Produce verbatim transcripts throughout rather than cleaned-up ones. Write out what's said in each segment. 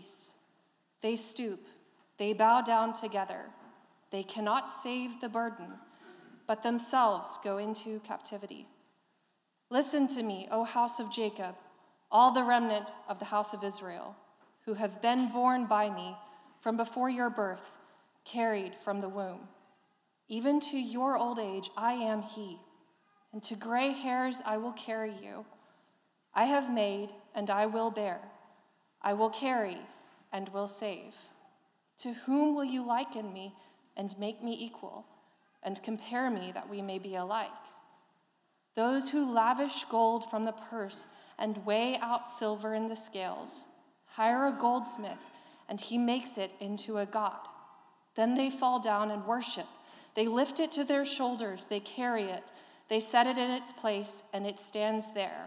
beasts. They stoop, they bow down together. They cannot save the burden, but themselves go into captivity. Listen to me, O house of Jacob, all the remnant of the house of Israel, who have been born by me from before your birth, carried from the womb. Even to your old age I am he, and to gray hairs I will carry you. I have made, and I will bear. I will carry, and will save. To whom will you liken me, and make me equal, and compare me that we may be alike? Those who lavish gold from the purse and weigh out silver in the scales, hire a goldsmith, and he makes it into a god. Then they fall down and worship. They lift it to their shoulders, they carry it, they set it in its place, and it stands there.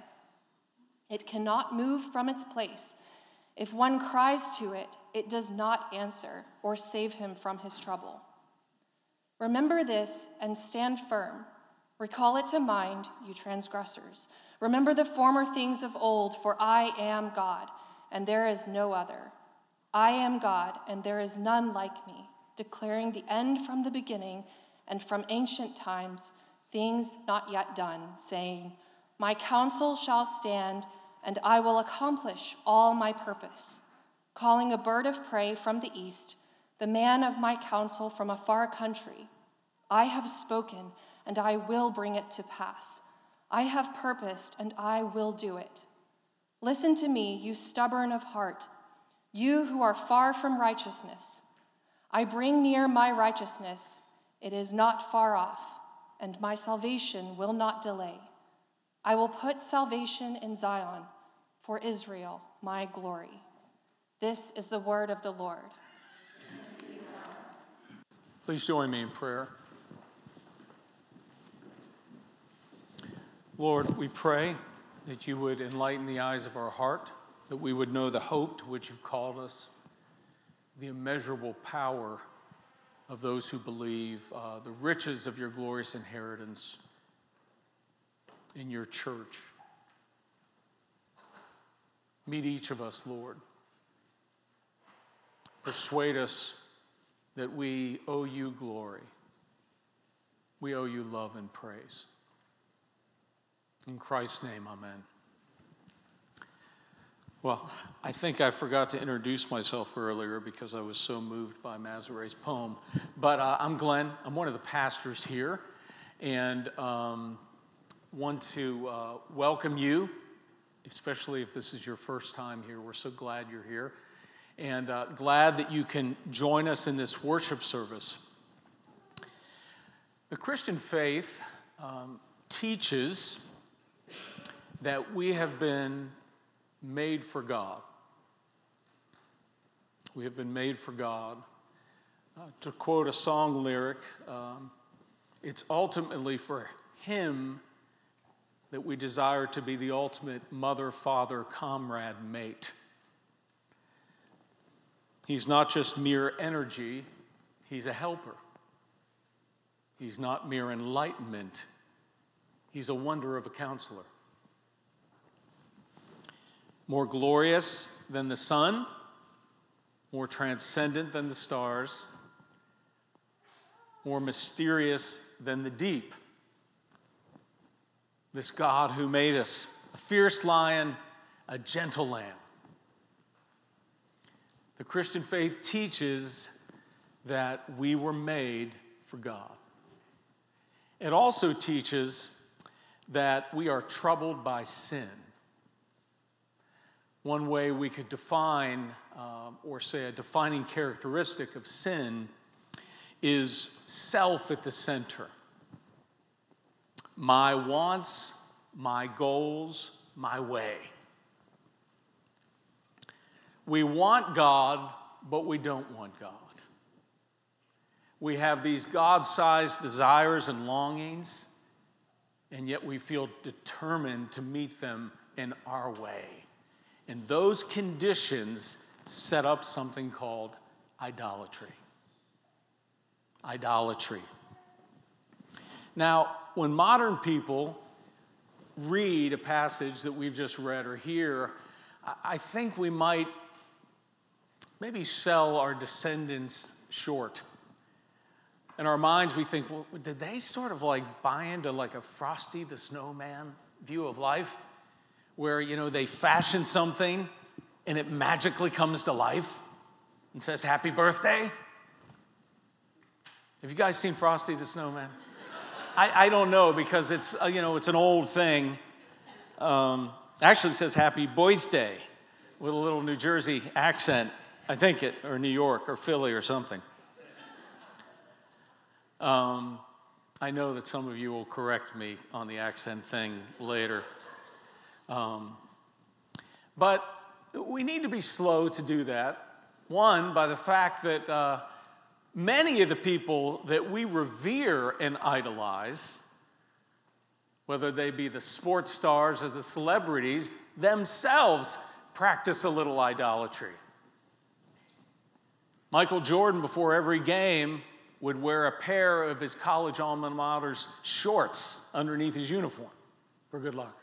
It cannot move from its place. If one cries to it, it does not answer or save him from his trouble. Remember this and stand firm. Recall it to mind, you transgressors. Remember the former things of old, for I am God, and there is no other. I am God, and there is none like me, declaring the end from the beginning, and from ancient times, things not yet done, saying, my counsel shall stand, and I will accomplish all my purpose. Calling a bird of prey from the east, the man of my counsel from a far country. I have spoken, and I will bring it to pass. I have purposed, and I will do it. Listen to me, you stubborn of heart, you who are far from righteousness. I bring near my righteousness. It is not far off, and my salvation will not delay. I will put salvation in Zion, for Israel, my glory. This is the word of the Lord. Please join me in prayer. Lord, we pray that you would enlighten the eyes of our heart, that we would know the hope to which you've called us, the immeasurable power of those who believe, uh, the riches of your glorious inheritance in your church. Meet each of us, Lord. Persuade us that we owe you glory. We owe you love and praise. In Christ's name, amen. Well, I think I forgot to introduce myself earlier because I was so moved by Mazare's poem. But uh, I'm Glenn. I'm one of the pastors here, and um, want to uh, welcome you, especially if this is your first time here. We're so glad you're here, and uh, glad that you can join us in this worship service. The Christian faith um, teaches that we have been made for God. We have been made for God. Uh, to quote a song lyric, um, it's ultimately for Him that we desire to be the ultimate mother, father, comrade, mate. He's not just mere energy, He's a helper. He's not mere enlightenment, He's a wonder of a counselor. More glorious than the sun, more transcendent than the stars, more mysterious than the deep. This God who made us a fierce lion, a gentle lamb. The Christian faith teaches that we were made for God. It also teaches that we are troubled by sin. One way we could define, um, or say a defining characteristic of sin, is self at the center. My wants, my goals, my way. We want God, but we don't want God. We have these God-sized desires and longings, and yet we feel determined to meet them in our way. And those conditions set up something called idolatry. Idolatry. Now, when modern people read a passage that we've just read or hear, I think we might maybe sell our descendants short. In our minds, we think, well, did they sort of like buy into like a Frosty the Snowman view of life where, you know, they fashion something and it magically comes to life and says, happy birthday? Have you guys seen Frosty the Snowman? I, I don't know because it's, uh, you know, it's an old thing. Um, actually it says happy birthday with a little New Jersey accent, I think it, or New York or Philly or something. Um, I know that some of you will correct me on the accent thing later. Um, but we need to be slow to do that. One, by the fact that uh, many of the people that we revere and idolize, whether they be the sports stars or the celebrities, themselves practice a little idolatry. Michael Jordan, before every game, would wear a pair of his college alma mater's shorts underneath his uniform for good luck.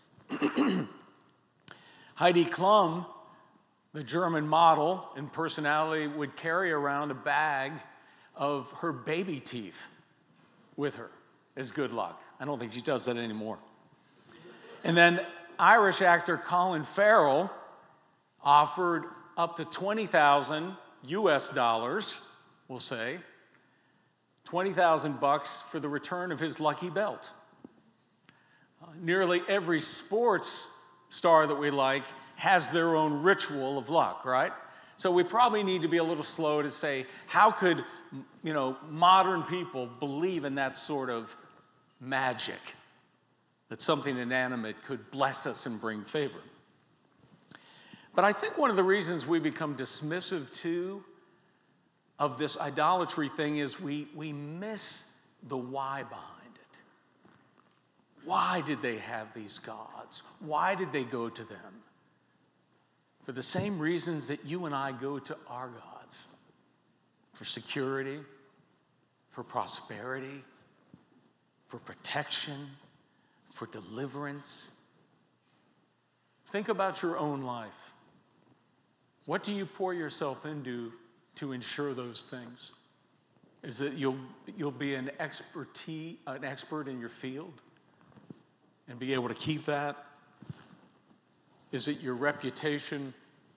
Heidi Klum, the German model and personality, would carry around a bag of her baby teeth with her as good luck. I don't think she does that anymore. And then Irish actor Colin Farrell offered up to twenty thousand U S dollars, we'll say, twenty thousand bucks for the return of his lucky belt. Uh, nearly every sports star that we like has their own ritual of luck, right? So we probably need to be a little slow to say, how could, you know, modern people believe in that sort of magic, that something inanimate could bless us and bring favor? But I think one of the reasons we become dismissive too of this idolatry thing is we, we miss the why behind it. Why did they have these gods? Why did they go to them? For the same reasons that you and I go to our gods. For security, for prosperity, for protection, for deliverance. Think about your own life. What do you pour yourself into to ensure those things? Is it you'll you'll be an expertise, an expert in your field and be able to keep that? Is it your reputation?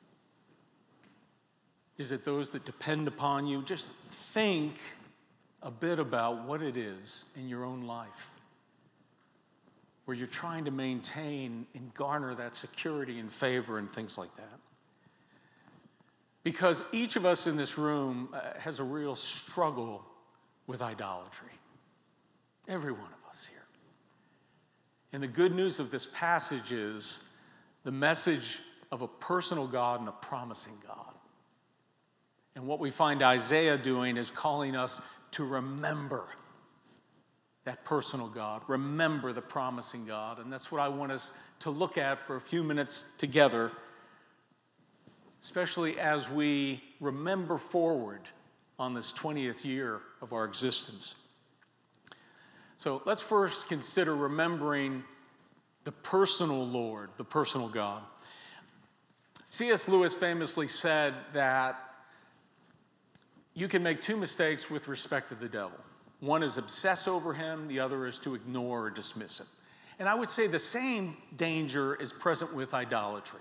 Is it those that depend upon you? Just think a bit about what it is in your own life where you're trying to maintain and garner that security and favor and things like that. Because each of us in this room uh, has a real struggle with idolatry. Every one of us here. And the good news of this passage is the message of a personal God and a promising God. And what we find Isaiah doing is calling us to remember that personal God, remember the promising God. And that's what I want us to look at for a few minutes together, especially as we remember forward on this twentieth year of our existence. So let's first consider remembering the personal Lord, the personal God. C S Lewis famously said that you can make two mistakes with respect to the devil. One is obsess over him, the other is to ignore or dismiss him. And I would say the same danger is present with idolatry.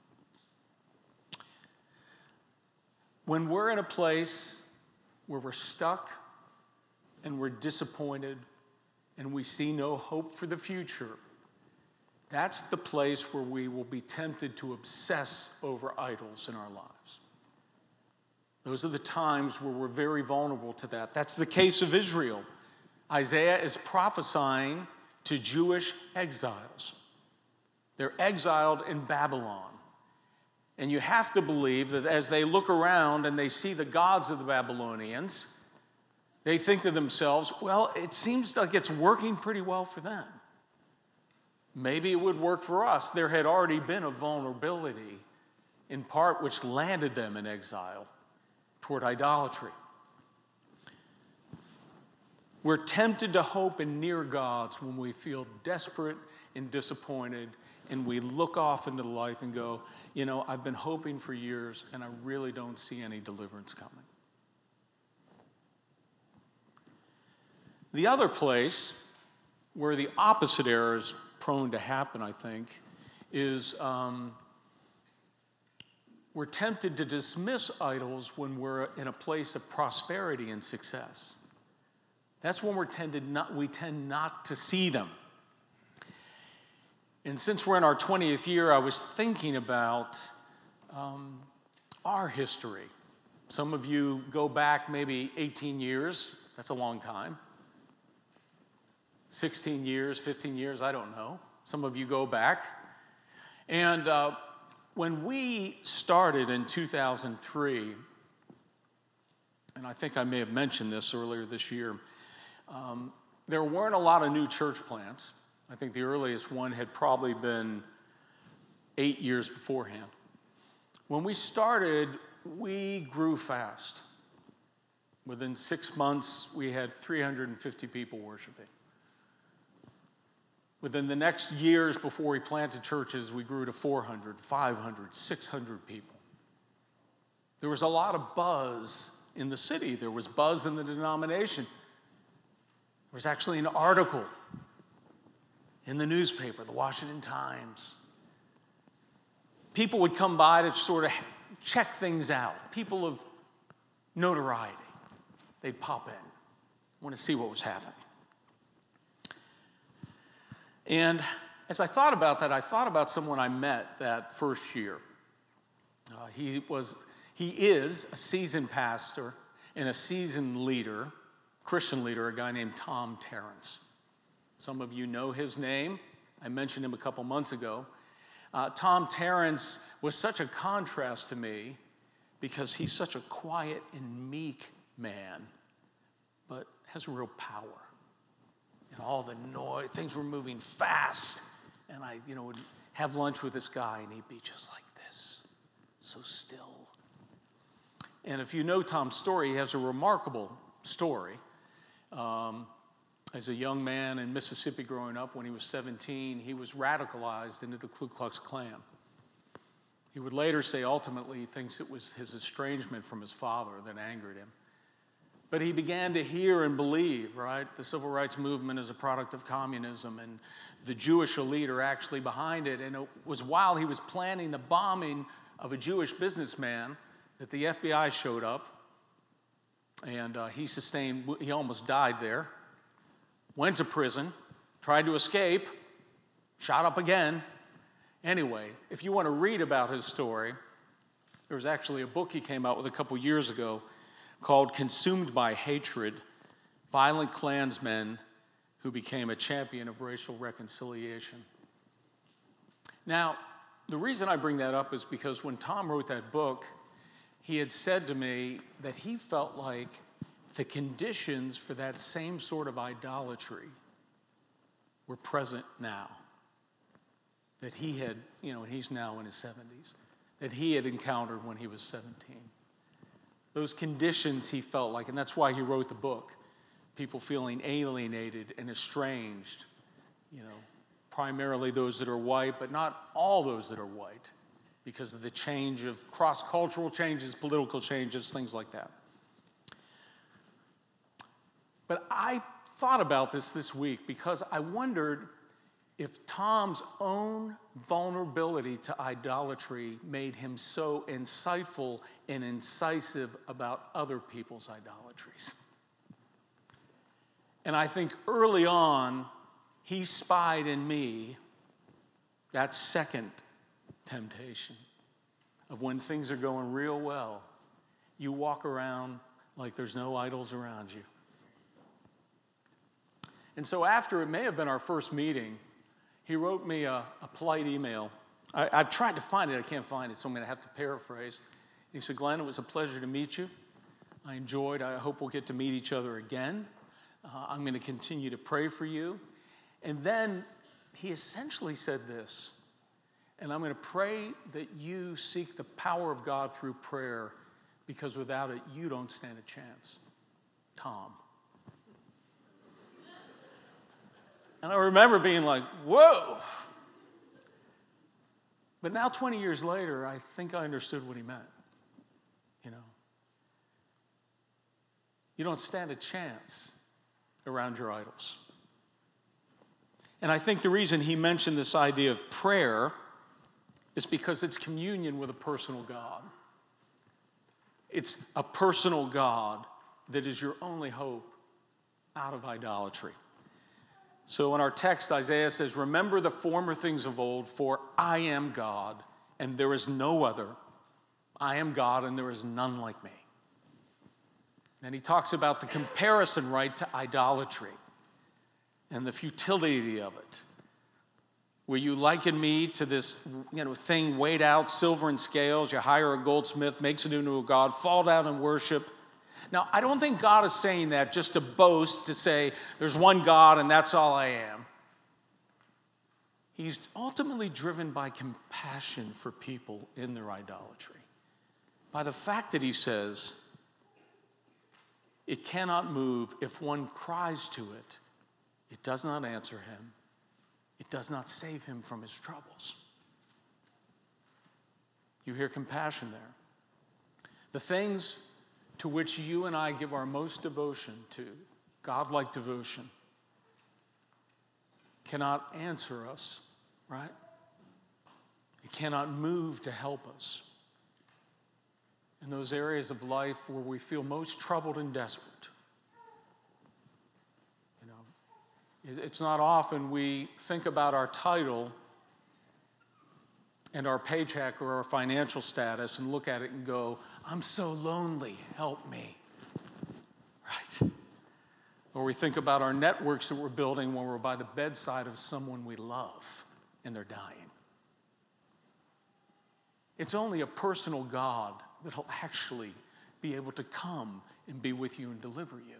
When we're in a place where we're stuck and we're disappointed and we see no hope for the future, that's the place where we will be tempted to obsess over idols in our lives. Those are the times where we're very vulnerable to that. That's the case of Israel. Isaiah is prophesying to Jewish exiles. They're exiled in Babylon. And you have to believe that as they look around and they see the gods of the Babylonians, they think to themselves, well, it seems like it's working pretty well for them. Maybe it would work for us. There had already been a vulnerability, in part, which landed them in exile toward idolatry. We're tempted to hope in near gods when we feel desperate and disappointed, and we look off into life and go, you know, I've been hoping for years, and I really don't see any deliverance coming. The other place where the opposite error is prone to happen, I think, is um, we're tempted to dismiss idols when we're in a place of prosperity and success. That's when we're tended not, we tend not to see them. And since we're in our twentieth year, I was thinking about um, our history. Some of you go back maybe eighteen years. That's a long time. sixteen years, fifteen years, I don't know. Some of you go back. And uh, when we started in two thousand three, and I think I may have mentioned this earlier this year, um, there weren't a lot of new church plants. I think the earliest one had probably been eight years beforehand. When we started, we grew fast. Within six months, we had three hundred fifty people worshiping. Within the next years before we planted churches, we grew to four hundred, five hundred, six hundred people. There was a lot of buzz in the city. There was buzz in the denomination. There was actually an article in the newspaper, the Washington Times. People would come by to sort of check things out. People of notoriety. They'd pop in, want to see what was happening. And as I thought about that, I thought about someone I met that first year. Uh, he was, he is a seasoned pastor and a seasoned leader, Christian leader, a guy named Tom Terrence. Some of you know his name. I mentioned him a couple months ago. Uh, Tom Terrence was such a contrast to me because he's such a quiet and meek man, but has real power. And all the noise, things were moving fast. And I, you know, would have lunch with this guy, and he'd be just like this, so still. And if you know Tom's story, he has a remarkable story. Um, as a young man in Mississippi growing up, when he was seventeen, he was radicalized into the Ku Klux Klan. He would later say, ultimately, he thinks it was his estrangement from his father that angered him. But he began to hear and believe, right? The civil rights movement is a product of communism, and the Jewish elite are actually behind it. And it was while he was planning the bombing of a Jewish businessman that the F B I showed up, and uh, he sustained, he almost died there, went to prison, tried to escape, shot up again. Anyway, if you want to read about his story, there was actually a book he came out with a couple years ago called Consumed by Hatred, Violent Klansmen Who Became a Champion of Racial Reconciliation. Now, the reason I bring that up is because when Tom wrote that book, he had said to me that he felt like the conditions for that same sort of idolatry were present now. That he had, you know, he's now in his seventies, that he had encountered when he was seventeen. Those conditions he felt like, and that's why he wrote the book, people feeling alienated and estranged, you know, primarily those that are white, but not all those that are white, because of the change of cross-cultural changes, political changes, things like that. But I thought about this this week because I wondered if Tom's own vulnerability to idolatry made him so insightful and incisive about other people's idolatries. And I think early on, he spied in me that second temptation of when things are going real well, you walk around like there's no idols around you. And so after, it may have been our first meeting, he wrote me a, a polite email. I, I've tried to find it. I can't find it, so I'm going to have to paraphrase. He said, Glenn, it was a pleasure to meet you. I enjoyed. I hope we'll get to meet each other again. Uh, I'm going to continue to pray for you. And then he essentially said this, and I'm going to pray that you seek the power of God through prayer, because without it, you don't stand a chance. Tom. And I remember being like, whoa. But now, twenty years later, I think I understood what he meant. You know, you don't stand a chance around your idols. And I think the reason he mentioned this idea of prayer is because it's communion with a personal God. It's a personal God that is your only hope out of idolatry. So in our text, Isaiah says, "Remember the former things of old, for I am God, and there is no other. I am God, and there is none like me." And he talks about the comparison, right, to idolatry and the futility of it. Where you liken me to this, you know, thing weighed out, silver and scales, you hire a goldsmith, makes it into a god, fall down and worship. Now, I don't think God is saying that just to boast, to say, there's one God and that's all I am. He's ultimately driven by compassion for people in their idolatry. By the fact that he says, it cannot move. If one cries to it, it does not answer him. It does not save him from his troubles. You hear compassion there. The things to which you and I give our most devotion to, godlike devotion, cannot answer us, right? It cannot move to help us in those areas of life where we feel most troubled and desperate. You know, it's not often we think about our title and our paycheck or our financial status and look at it and go, I'm so lonely, help me, right? Or we think about our networks that we're building when we're by the bedside of someone we love and they're dying. It's only a personal God that'll actually be able to come and be with you and deliver you.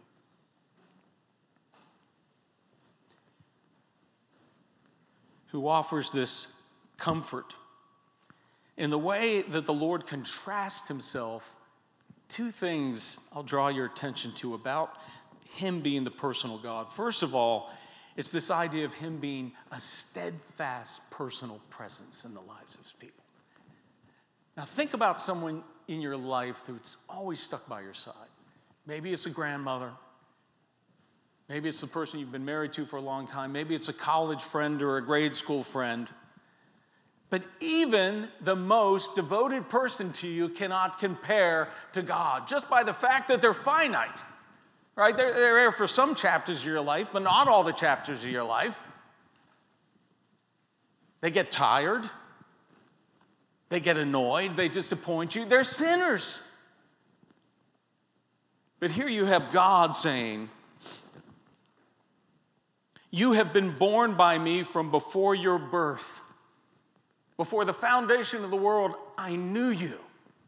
Who offers this comfort in the way that the Lord contrasts himself. Two things I'll draw your attention to about him being the personal God. First of all, it's this idea of him being a steadfast personal presence in the lives of his people. Now think about someone in your life that's always stuck by your side. Maybe it's a grandmother. Maybe it's the person you've been married to for a long time. Maybe it's a college friend or a grade school friend. But even the most devoted person to you cannot compare to God, just by the fact that they're finite, right? They're, they're there for some chapters of your life, but not all the chapters of your life. They get tired. They get annoyed. They disappoint you. They're sinners. But here you have God saying, you have been born by me from before your birth. Before the foundation of the world, I knew you.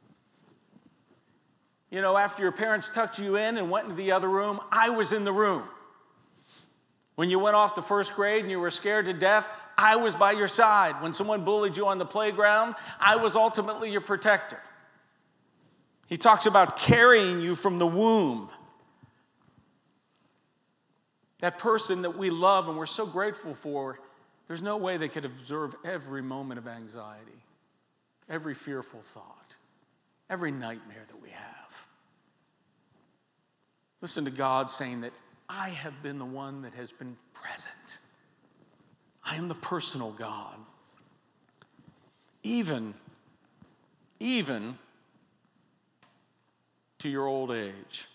You know, after your parents tucked you in and went into the other room, I was in the room. When you went off to first grade and you were scared to death, I was by your side. When someone bullied you on the playground, I was ultimately your protector. He talks about carrying you from the womb. That person that we love and we're so grateful for, there's no way they could observe every moment of anxiety, every fearful thought, every nightmare that we have. Listen to God saying that I have been the one that has been present. I am the personal God. Even, even to your old age,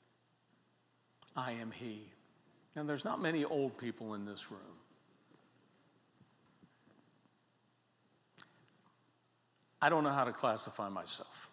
I am He. Now, there's not many old people in this room. I don't know how to classify myself.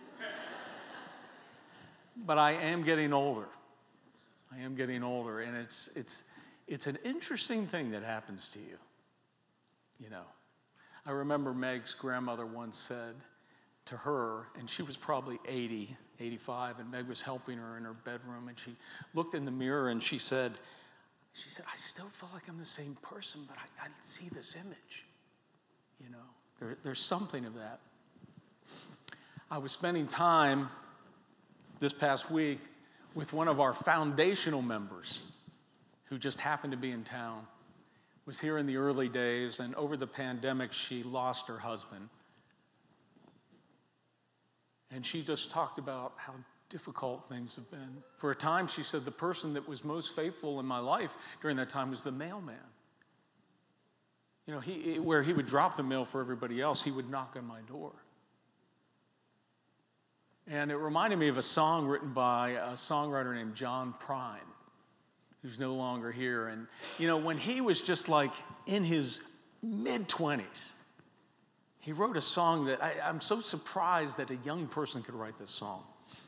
But I am getting older. I am getting older, and it's it's it's an interesting thing that happens to you. You know, I remember Meg's grandmother once said to her, and she was probably eighty, eighty-five, and Meg was helping her in her bedroom, and she looked in the mirror and she said, she said, I still feel like I'm the same person, but I, I see this image. You know, there, there's something of that. I was spending time this past week with one of our foundational members who just happened to be in town. was here in the early days, and over the pandemic, she lost her husband. And she just talked about how difficult things have been. For a time, she said, the person that was most faithful in my life during that time was the mailman. You know, he, where he would drop the mail for everybody else, he would knock on my door. And it reminded me of a song written by a songwriter named John Prine, who's no longer here. And, you know, when he was just like in his mid-twenties, he wrote a song that I, I'm so surprised that a young person could write this song.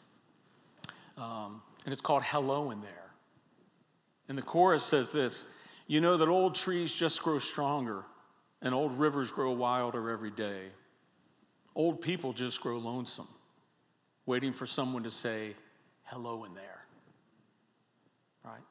Um, and it's called Hello in There. And the chorus says this: you know that old trees just grow stronger and old rivers grow wilder every day. Old people just grow lonesome, waiting for someone to say, hello in there. Right?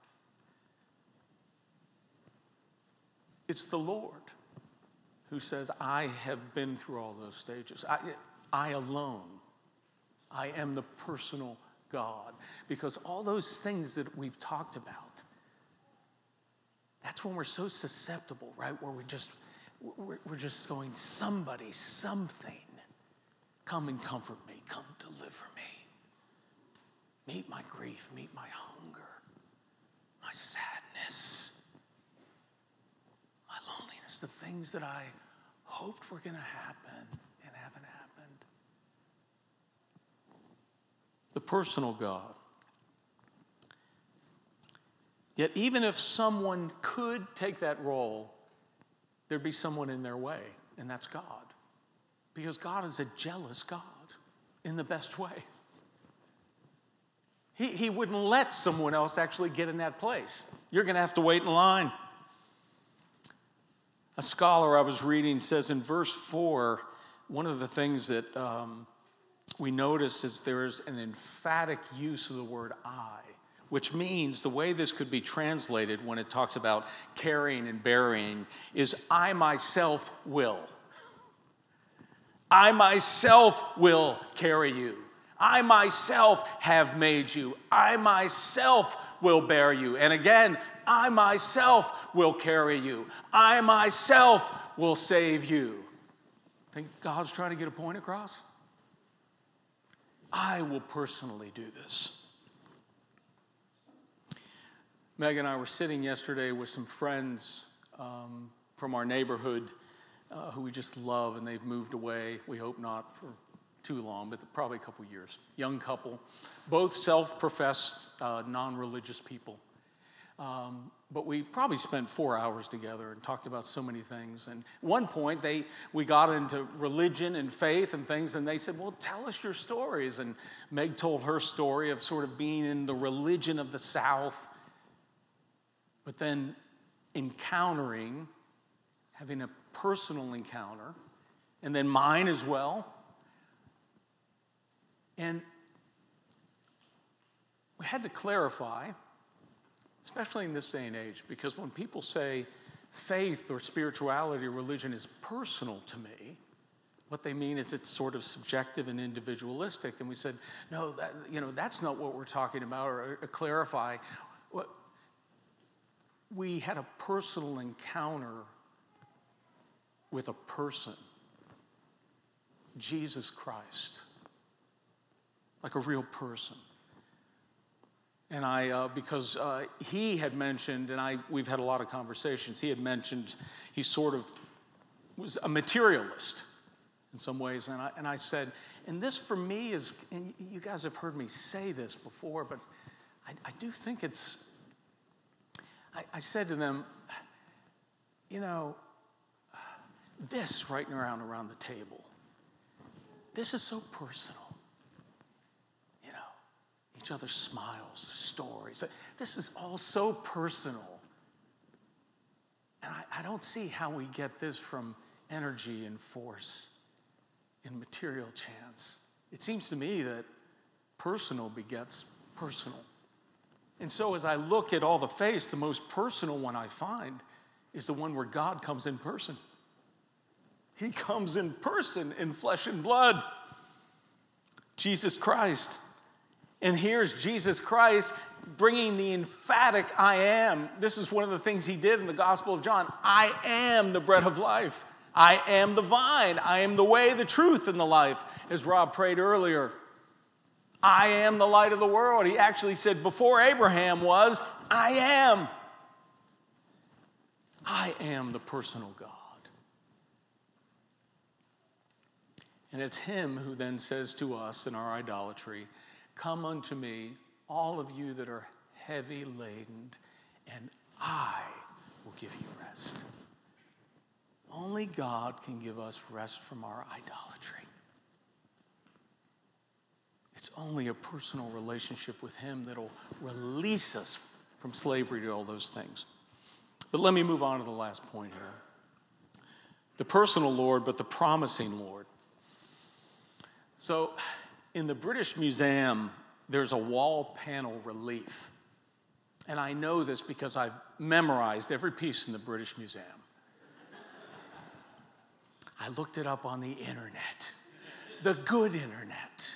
It's the Lord who says, I have been through all those stages. I, I alone, I am the personal God. Because all those things that we've talked about, that's when we're so susceptible, right? Where we're just, we're, we're just going, somebody, something, come and comfort me, come deliver me. Meet my grief, meet my hunger, my sadness, my loneliness, the things that I hoped were going to happen and haven't happened. The personal God. Yet even if someone could take that role, there'd be someone in their way, and that's God. Because God is a jealous God in the best way. He, he wouldn't let someone else actually get in that place. You're going to have to wait in line. A scholar I was reading says in verse four, one of the things that um, we notice is there is an emphatic use of the word I, which means the way this could be translated when it talks about carrying and burying is I myself will. I myself will carry you. I myself have made you. I myself will bear you. And again, I myself will carry you. I myself will save you. Think God's trying to get a point across? I will personally do this. Meg and I were sitting yesterday with some friends um, from our neighborhood uh, who we just love, and they've moved away. We hope not for too long, but probably a couple years. Young couple, both self-professed uh, non-religious people. Um, but we probably spent four hours together and talked about so many things. And at one point, they we got into religion and faith and things, and they said, well, tell us your stories. And Meg told her story of sort of being in the religion of the South, but then encountering, having a personal encounter, and then mine as well. And we had to clarify, especially in this day and age, because when people say faith or spirituality or religion is personal to me, what they mean is it's sort of subjective and individualistic. And we said, no, that, you know, that's not what we're talking about, or, or clarify. What, we had a personal encounter with a person, Jesus Christ, like a real person. And I, uh, because uh, he had mentioned, and I, we've had a lot of conversations, he had mentioned he sort of was a materialist in some ways. And I, and I said, and this for me is, and you guys have heard me say this before, but I, I do think it's, I, I said to them, you know, this right around around the table, this is so personal. You know, each other's smiles, stories. This is all so personal. And I, I don't see how we get this from energy and force and material chance. It seems to me that personal begets personal. And so as I look at all the faiths, the most personal one I find is the one where God comes in person. He comes in person, in flesh and blood. Jesus Christ. And here's Jesus Christ bringing the emphatic I am. This is one of the things he did in the Gospel of John. I am the bread of life. I am the vine. I am the way, the truth, and the life, as Rob prayed earlier. I am the light of the world. He actually said, before Abraham was, I am. I am the personal God. And it's him who then says to us in our idolatry, come unto me, all of you that are heavy laden, and I will give you rest. Only God can give us rest from our idolatry. It's only a personal relationship with him that'll release us from slavery to all those things. But let me move on to the last point here. The personal Lord, but the promising Lord. So in the British Museum, there's a wall panel relief. And I know this because I've memorized every piece in the British Museum. I looked it up on the internet, the good internet.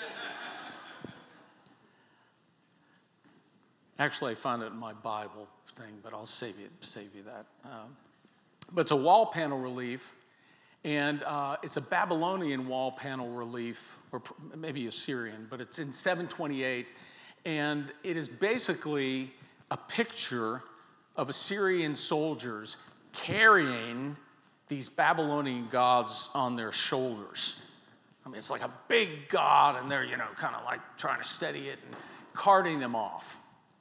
Actually, I found it in my Bible thing, but I'll save you, save you that. Um, but it's a wall panel relief, and uh, it's a Babylonian wall panel relief, or pr- maybe Assyrian, but it's in seven twenty-eight, and it is basically a picture of Assyrian soldiers carrying these Babylonian gods on their shoulders. I mean, it's like a big god, and they're, you know, kind of like trying to steady it and carting them off.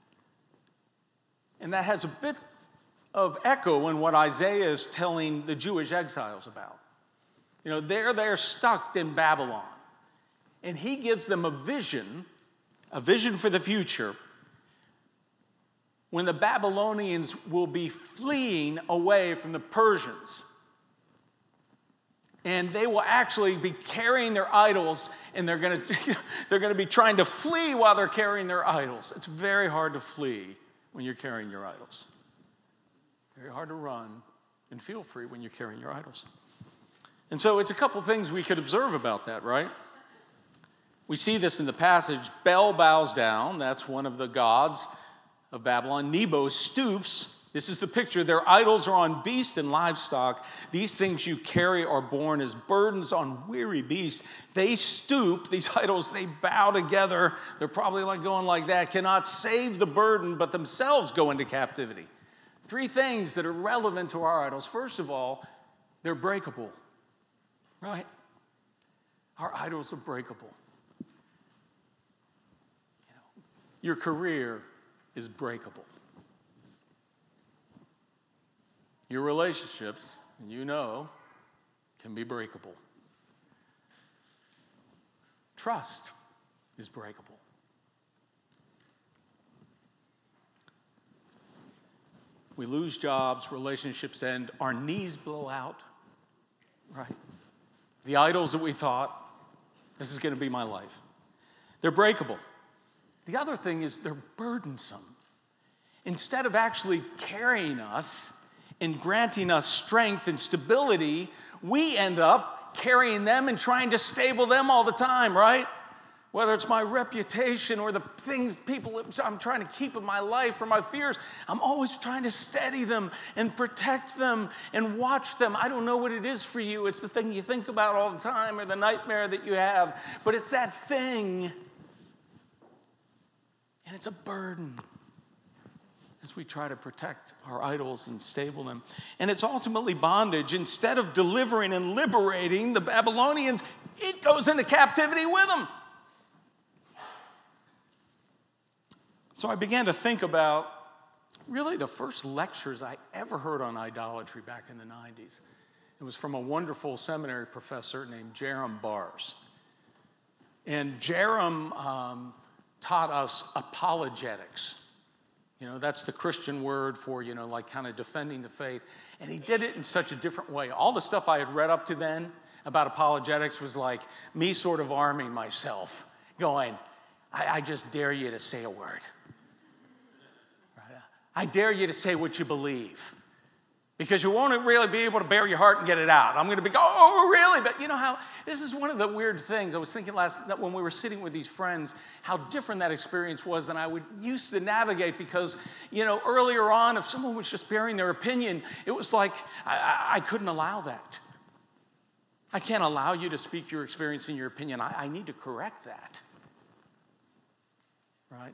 And that has a bit of echo in what Isaiah is telling the Jewish exiles about. You know, they're, they're stuck in Babylon. And he gives them a vision, a vision for the future, when the Babylonians will be fleeing away from the Persians. And they will actually be carrying their idols, and they're going to they're going to be trying to flee while they're carrying their idols. It's very hard to flee when you're carrying your idols. Very hard to run and feel free when you're carrying your idols. And so it's a couple things we could observe about that, right? We see this in the passage. Bel bows down. That's one of the gods of Babylon. Nebo stoops. This is the picture. Their idols are on beast and livestock. These things you carry are borne as burdens on weary beasts. They stoop, these idols, they bow together. They're probably like going like that. Cannot save the burden, but themselves go into captivity. Three things that are relevant to our idols. First of all, they're breakable, right? Our idols are breakable. You know, your career is breakable. Your relationships, you know, can be breakable. Trust is breakable. We lose jobs, relationships end, our knees blow out, right? The idols that we thought, this is going to be my life. They're breakable. The other thing is they're burdensome. Instead of actually carrying us and granting us strength and stability, we end up carrying them and trying to stable them all the time, right? Whether it's my reputation or the things people I'm trying to keep in my life or my fears, I'm always trying to steady them and protect them and watch them. I don't know what it is for you. It's the thing you think about all the time or the nightmare that you have, but it's that thing, and it's a burden as we try to protect our idols and stable them. And it's ultimately bondage. Instead of delivering and liberating the Babylonians, it goes into captivity with them. So I began to think about really the first lectures I ever heard on idolatry back in the nineties. It was from a wonderful seminary professor named Jerram Bars. And Jerram um, taught us apologetics. You know, that's the Christian word for, you know, like kind of defending the faith. And he did it in such a different way. All the stuff I had read up to then about apologetics was like me sort of arming myself, going, I, I just dare you to say a word. Right? I dare you to say what you believe. because you won't really be able to bare your heart and get it out. I'm going to be, oh, really? But you know how, this is one of the weird things. I was thinking last night when we were sitting with these friends, how different that experience was than I would used to navigate, because, you know, earlier on, if someone was just bearing their opinion, it was like I, I, I couldn't allow that. I can't allow you to speak your experience and your opinion. I, I need to correct that. Right?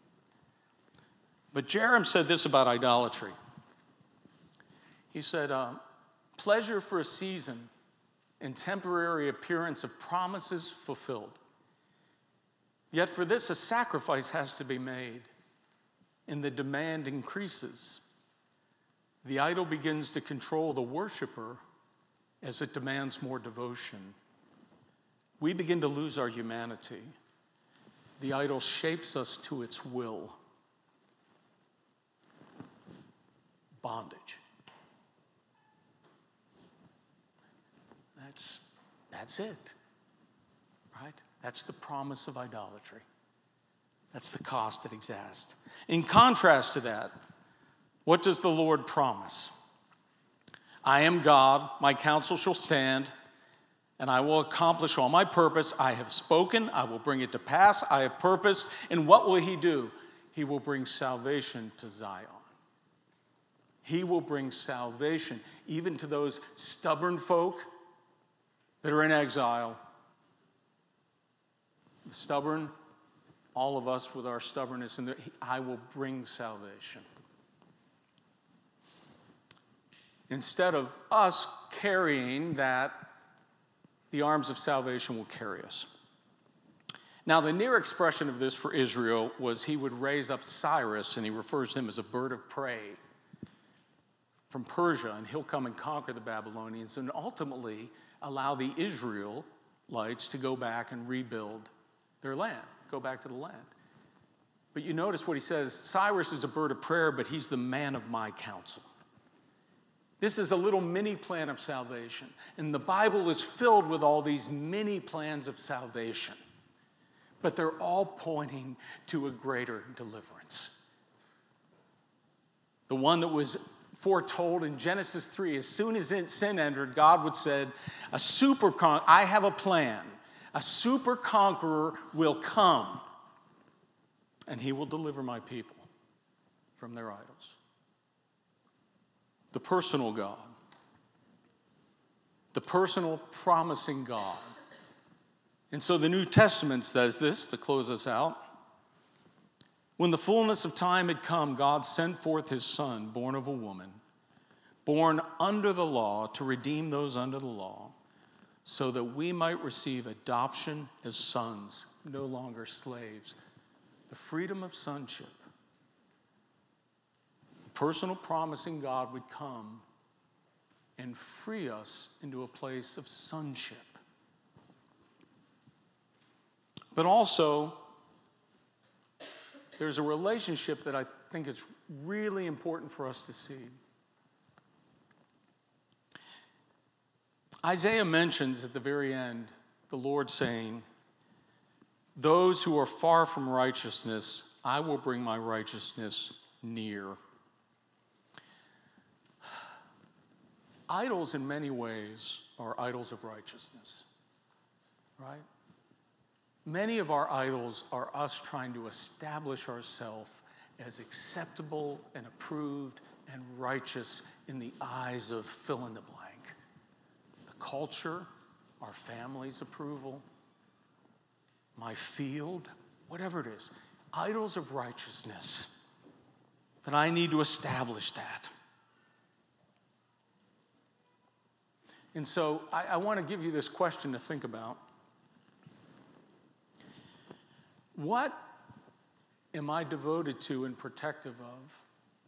But Jerem said this about idolatry. He said, uh, pleasure for a season and temporary appearance of promises fulfilled. Yet for this a sacrifice has to be made, and the demand increases. The idol begins to control the worshiper as it demands more devotion. We begin to lose our humanity. The idol shapes us to its will. Bondage. That's, that's it, right? That's the promise of idolatry. That's the cost it exists. In contrast to that, what does the Lord promise? I am God, my counsel shall stand, and I will accomplish all my purpose. I have spoken, I will bring it to pass. I have purposed, and what will he do? He will bring salvation to Zion. He will bring salvation even to those stubborn folk that are in exile. The stubborn, all of us with our stubbornness, and I will bring salvation. Instead of us carrying that, the arms of salvation will carry us. Now, the near expression of this for Israel was he would raise up Cyrus, and he refers to him as a bird of prey from Persia, and he'll come and conquer the Babylonians and ultimately allow the Israelites to go back and rebuild their land, go back to the land. But you notice what he says, Cyrus is a bird of prayer, but he's the man of my counsel. This is a little mini plan of salvation. And the Bible is filled with all these mini plans of salvation. But they're all pointing to a greater deliverance. The one that was foretold in Genesis three, as soon as sin entered, God would said, a super con- I have a plan. A super conqueror will come, and he will deliver my people from their idols. The personal God. The personal promising God. And so the New Testament says this to close us out. When the fullness of time had come, God sent forth his Son, born of a woman, born under the law, to redeem those under the law, so that we might receive adoption as sons, no longer slaves. The freedom of sonship. The personal promising God would come and free us into a place of sonship. But also, there's a relationship that I think it's really important for us to see. Isaiah mentions at the very end the Lord saying, those who are far from righteousness, I will bring my righteousness near. Idols in many ways are idols of righteousness, right? Many of our idols are us trying to establish ourselves as acceptable and approved and righteous in the eyes of fill in the blank. The culture, our family's approval, my field, whatever it is. Idols of righteousness. That I need to establish that. And so I, I want to give you this question to think about. What am I devoted to and protective of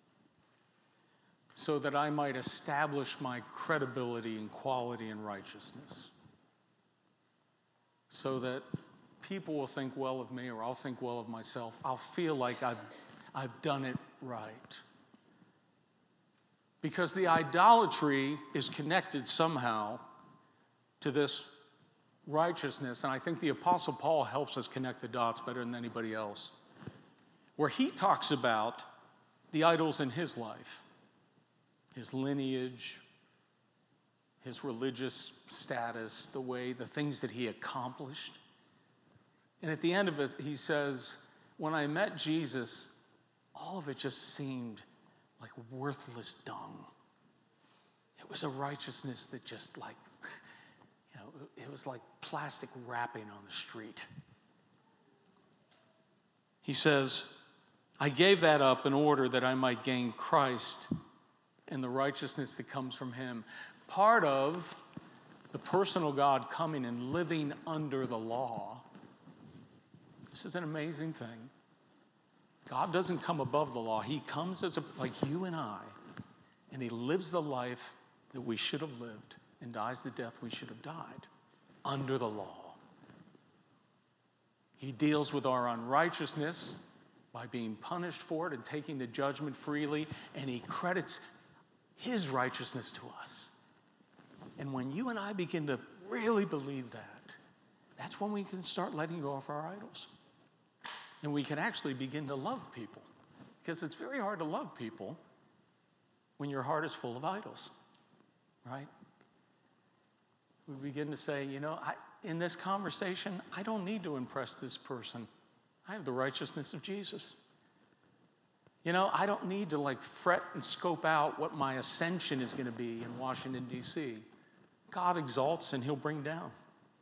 so that I might establish my credibility and quality and righteousness? So that people will think well of me, or I'll think well of myself. I'll feel like I've, I've done it right. Because the idolatry is connected somehow to this righteousness, and I think the Apostle Paul helps us connect the dots better than anybody else, where he talks about the idols in his life, his lineage, his religious status, the way, the things that he accomplished. And at the end of it, he says, when I met Jesus, all of it just seemed like worthless dung. It was a righteousness that just like, you know, it was like plastic wrapping on the street. He says, I gave that up in order that I might gain Christ and the righteousness that comes from him. Part of the personal God coming and living under the law, this is an amazing thing. God doesn't come above the law. He comes as a, like you and I, and he lives the life that we should have lived and dies the death we should have died under the law. He deals with our unrighteousness by being punished for it and taking the judgment freely, and he credits his righteousness to us. And when you and I begin to really believe that, that's when we can start letting go of our idols. And we can actually begin to love people. Because it's very hard to love people when your heart is full of idols, right? We begin to say, you know, I, in this conversation, I don't need to impress this person. I have the righteousness of Jesus. You know, I don't need to like fret and scope out what my ascension is going to be in Washington, D C God exalts and he'll bring down.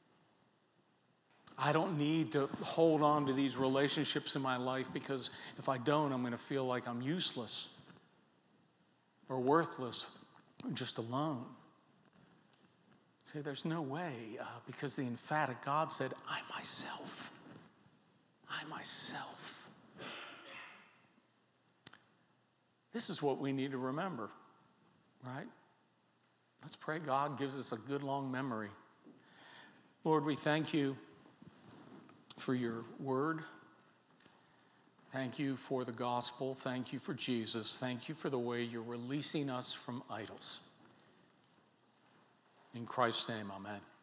I don't need to hold on to these relationships in my life because if I don't, I'm going to feel like I'm useless or worthless or just alone. Say, there's no way, uh, because the emphatic God said, I myself, I myself. This is what we need to remember, right? Let's pray God gives us a good long memory. Lord, we thank you for your word. Thank you for the gospel. Thank you for Jesus. Thank you for the way you're releasing us from idols. In Christ's name, amen.